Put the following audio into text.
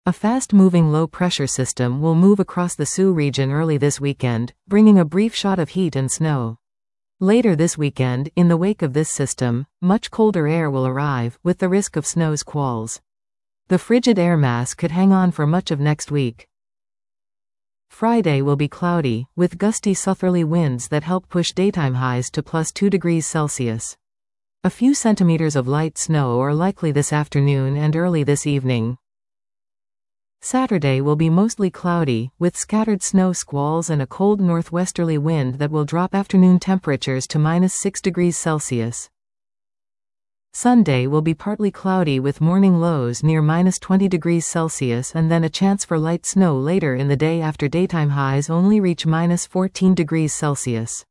A fast-moving low-pressure system will move across the Sioux region early this weekend, bringing a brief shot of heat and snow. Later this weekend, in the wake of this system, much colder air will arrive, with the risk of snow squalls. The frigid air mass could hang on for much of next week. Friday will be cloudy, with gusty southerly winds that help push daytime highs to +2 degrees Celsius. A few centimeters of light snow are likely this afternoon and early this evening. Saturday will be mostly cloudy, with scattered snow squalls and a cold northwesterly wind that will drop afternoon temperatures to -6 degrees Celsius. Sunday will be partly cloudy with morning lows near -20 degrees Celsius and then a chance for light snow later in the day after daytime highs only reach -14 degrees Celsius.